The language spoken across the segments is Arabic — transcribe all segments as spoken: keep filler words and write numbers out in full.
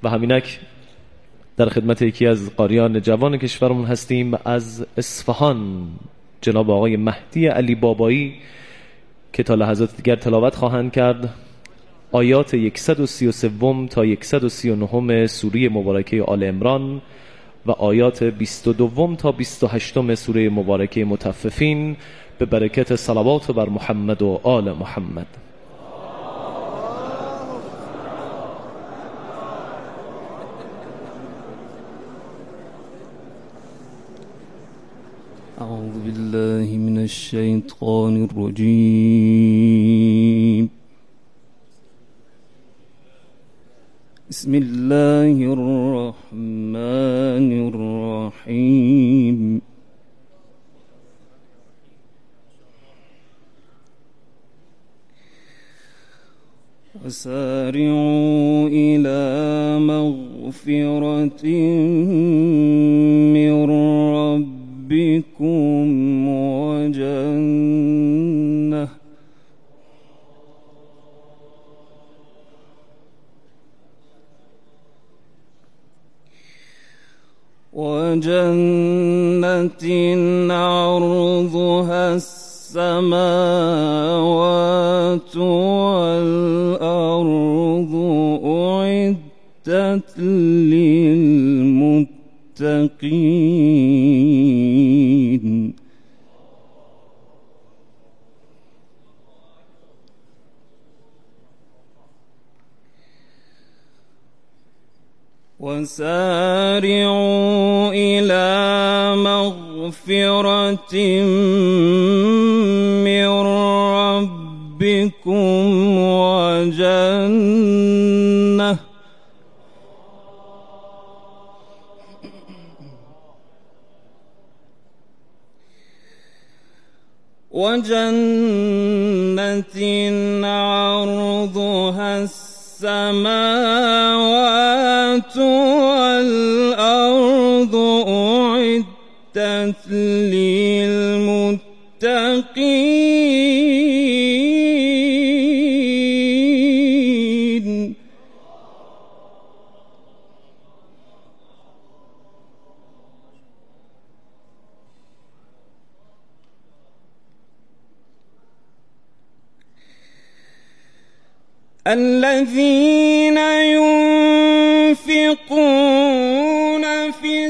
و همینک در خدمت یکی از قاریان جوان کشورمون هستیم از اصفهان، جناب آقای مهدی علی بابایی، که تا لحظات دیگر تلاوت خواهند کرد آیات صد و سی و سه تا صد و سی و نه سوره مبارکه آل عمران و آیات بیست و دو تا بیست و هشت سوره مبارکه مطففین، به برکت صلوات بر محمد و آل محمد. أعوذ بالله من الشيطان الرجيم. بسم الله الرحمن الرحيم. وسارعوا إلى مغفرة من ربكم وجنة وجنة عرضها السماوات والأرض أعدت للمتقين. وسارعوا إلى مغفرة من ربكم وجنة وجنة عرضها السماوات والأرض أعدت للمتقين. الذين ينفقون في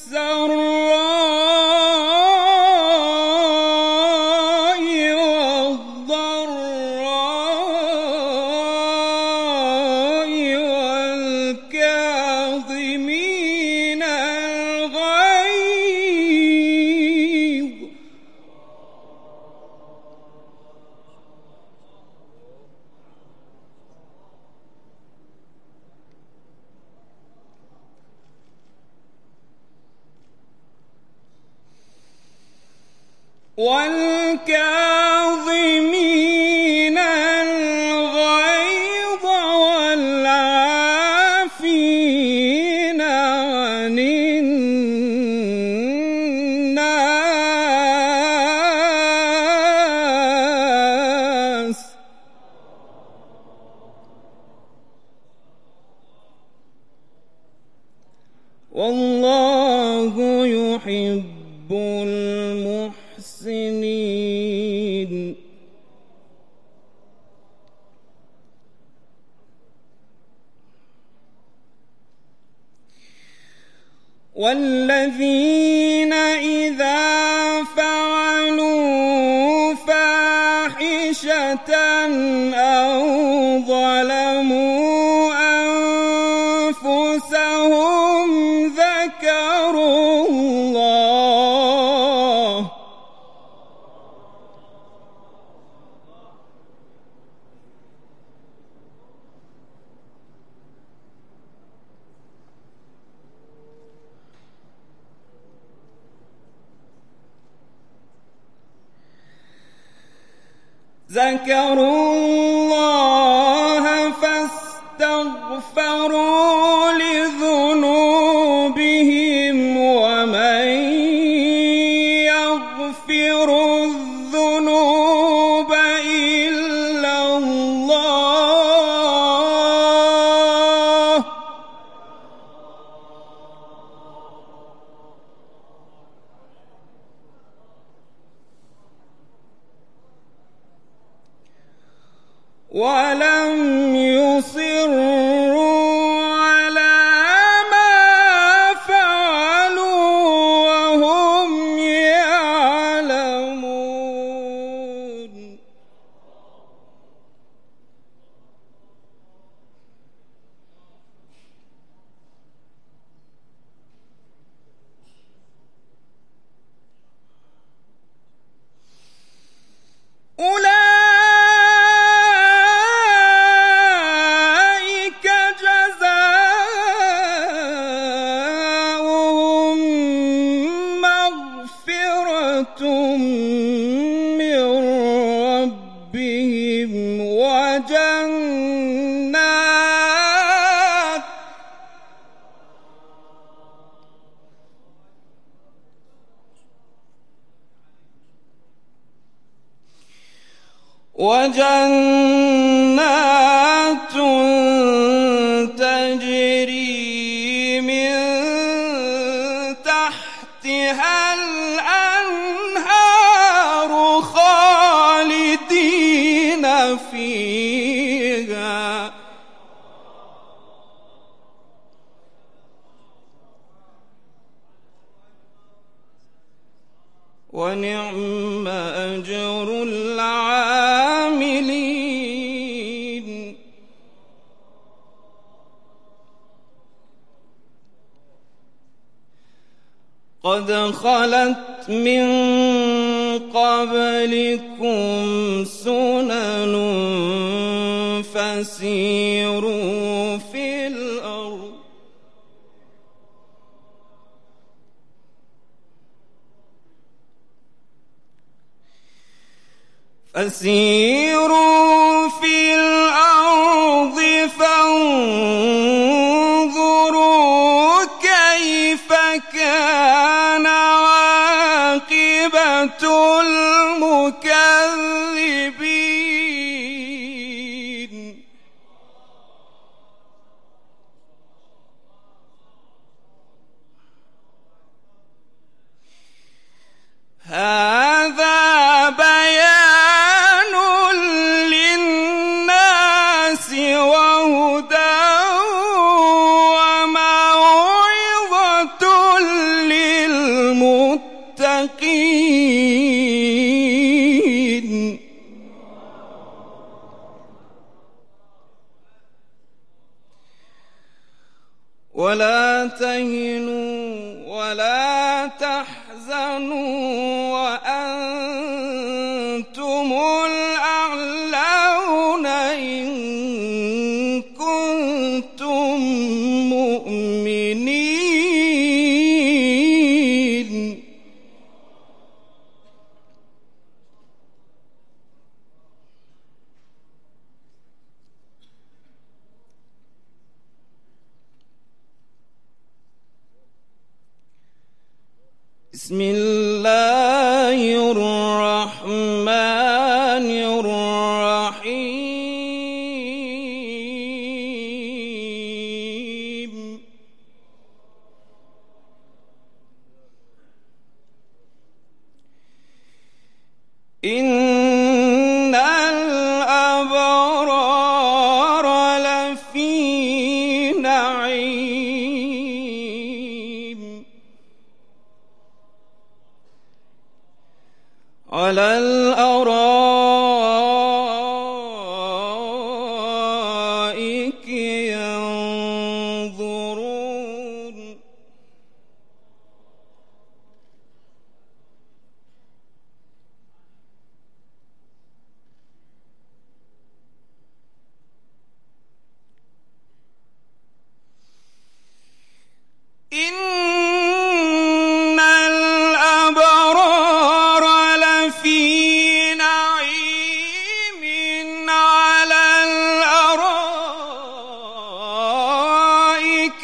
السراء والضراء والكاظمين الغيظ والكاظمين الغيظ والعافين عن الناس والله يحب المحسنين. والذين إذا فعلوا فاحشة أو ظلموا أنفسهم ذكروا الله ذكروا الله فاستغفروا لذنوبهم ومن يغفر الذنوب إلا الله ولم يصروا على ما فعلوا وهم يعلمون. أولئك جزاؤهم مغفرة من ربهم وجنات وجنات تجري من تحتها الأنهار خالدين فيها ونعم أجر العاملين. قد خلت من قبلكم سنن فسيروا في الأرض فسيروا في الأرض فانظروا كيف كان عاقبة المكذبين. هذا بيان للناس وهدى وموعظة للمتقين. ولا تهنوا ولا تحزنوا وأنتم الأعلون إن كنتم مؤمنين. بسم الله الرحمن الرحيم. إن الأبرار لفي نعيم على الأرائك ينظرون. إن الأبرار لفي نعيم على الأرائك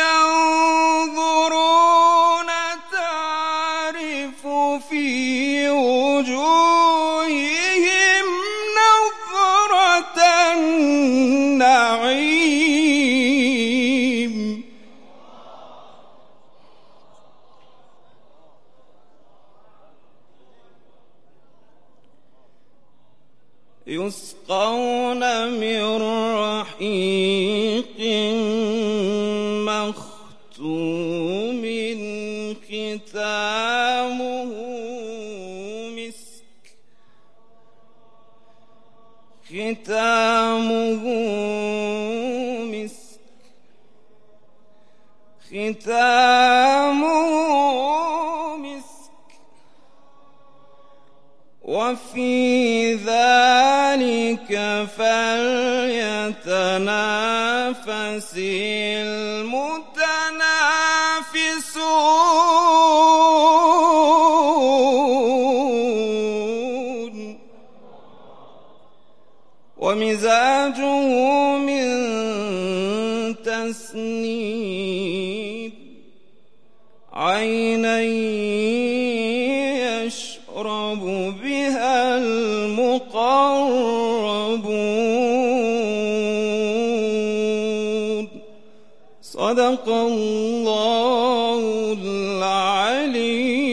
ينظرون تعرف في وجوههم نظرة النعيم. يسقون مختوم ختامه مسك ختامه مسك ختامه مسك وفي ذلك فليتنافس المتنافسون ومزاجه من تسنيم عينا يشرب بها المقربون صدق الله العلي